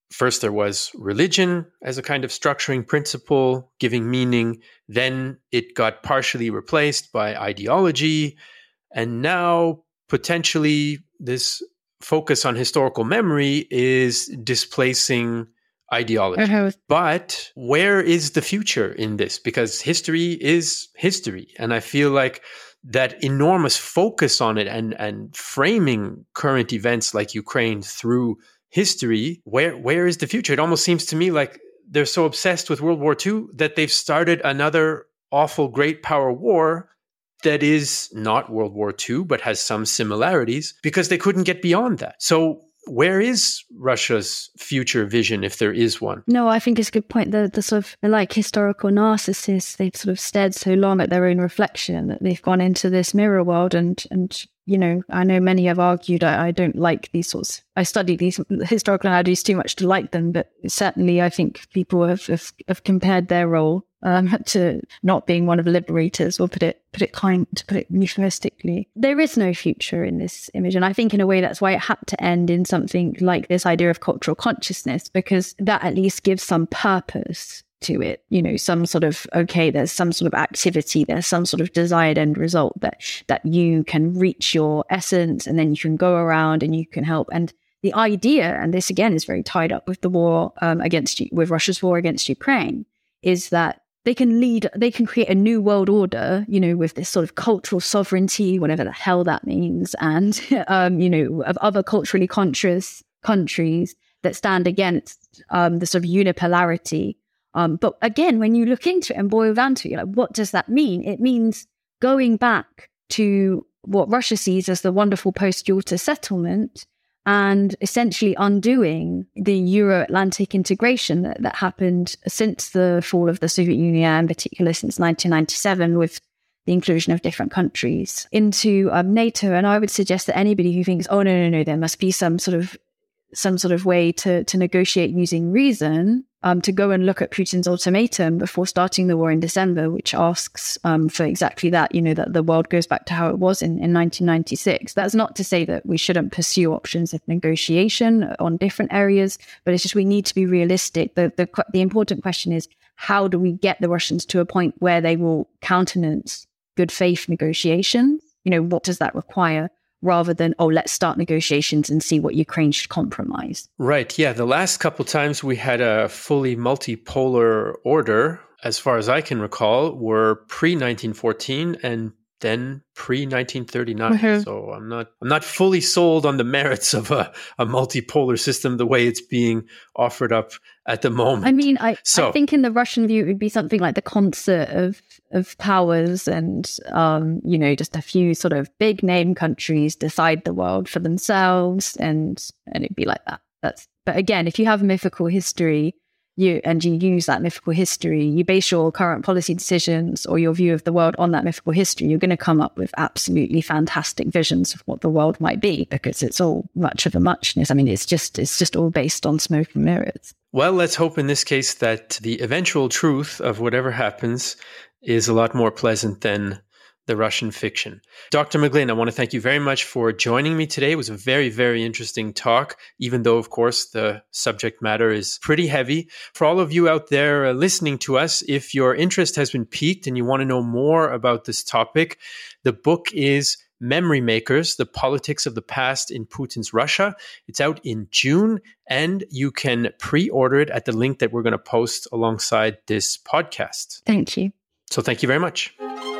first there was religion as a kind of structuring principle, giving meaning. Then it got partially replaced by ideology. And now potentially this focus on historical memory is displacing ideology. Uh-huh. But where is the future in this? Because history is history. And I feel like that enormous focus on it and, and framing current events like Ukraine through history, where where is the future? It almost seems to me like they're so obsessed with World War Two that they've started another awful great power war that is not World War Two, but has some similarities because they couldn't get beyond that. So where is Russia's future vision, if there is one? No, I think it's a good point. The, the sort of, like historical narcissists, they've sort of stared so long at their own reflection that they've gone into this mirror world. And, and you know, I know many have argued I, I don't like these sorts. I study these historical analogies too much to like them, but certainly I think people have, have, have compared their role um, to not being one of the liberators, or put it put it kind to put it euphemistically. There is no future in this image, and I think in a way that's why it had to end in something like this idea of cultural consciousness, because that at least gives some purpose to it. You know, some sort of, okay, there's some sort of activity, there's some sort of desired end result that that you can reach your essence, and then you can go around and you can help. And the idea, and this again is very tied up with the war um, against with Russia's war against Ukraine, is that they can lead, they can create a new world order, you know, with this sort of cultural sovereignty, whatever the hell that means, and, um, you know, of other culturally conscious countries that stand against um, the sort of unipolarity. Um, but again, when you look into it and boil down to it, like, what does that mean? It means going back to what Russia sees as the wonderful post-Yalta settlement and essentially undoing the Euro-Atlantic integration that, that happened since the fall of the Soviet Union, in particular since nineteen ninety-seven, with the inclusion of different countries into um, NATO. And I would suggest that anybody who thinks, oh, no, no, no, there must be some sort of some sort of way to, to negotiate using reason, um, to go and look at Putin's ultimatum before starting the war in December, which asks um, for exactly that, you know, that the world goes back to how it was in, in nineteen ninety-six. That's not to say that we shouldn't pursue options of negotiation on different areas, but it's just we need to be realistic. The, the, the important question is, how do we get the Russians to a point where they will countenance good faith negotiations? You know, what does that require? Rather than, oh, let's start negotiations and see what Ukraine should compromise. Right. Yeah. The last couple times we had a fully multipolar order, as far as I can recall, were pre nineteen fourteen and then pre nineteen thirty-nine. Mm-hmm. So I'm not I'm not fully sold on the merits of a, a multipolar system the way it's being offered up at the moment. I mean, I, so, I think in the Russian view, it would be something like the concert of of powers, and um, you know, just a few sort of big name countries decide the world for themselves, and and it'd be like that. That's but again, if you have mythical history, you and you use that mythical history, you base your current policy decisions or your view of the world on that mythical history, you're going to come up with absolutely fantastic visions of what the world might be, because it's all much of a muchness. I mean, it's just it's just all based on smoke and mirrors. Well, let's hope in this case that the eventual truth of whatever happens is a lot more pleasant than the Russian fiction. Doctor McGlynn, I want to thank you very much for joining me today. It was a very, very interesting talk, even though, of course, the subject matter is pretty heavy. For all of you out there uh, listening to us, if your interest has been piqued and you want to know more about this topic, the book is Memory Makers, The Politics of the Past in Putin's Russia. It's out in June, and you can pre-order it at the link that we're going to post alongside this podcast. Thank you. So thank you very much.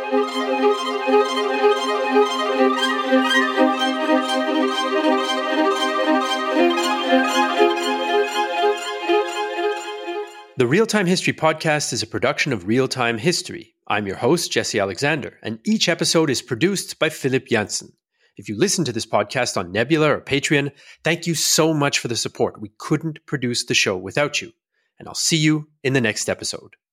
The Real Time History Podcast is a production of Real Time History. I'm your host, Jesse Alexander, and each episode is produced by Philip Janssen. If you listen to this podcast on Nebula or Patreon, thank you so much for the support. We couldn't produce the show without you. And I'll see you in the next episode.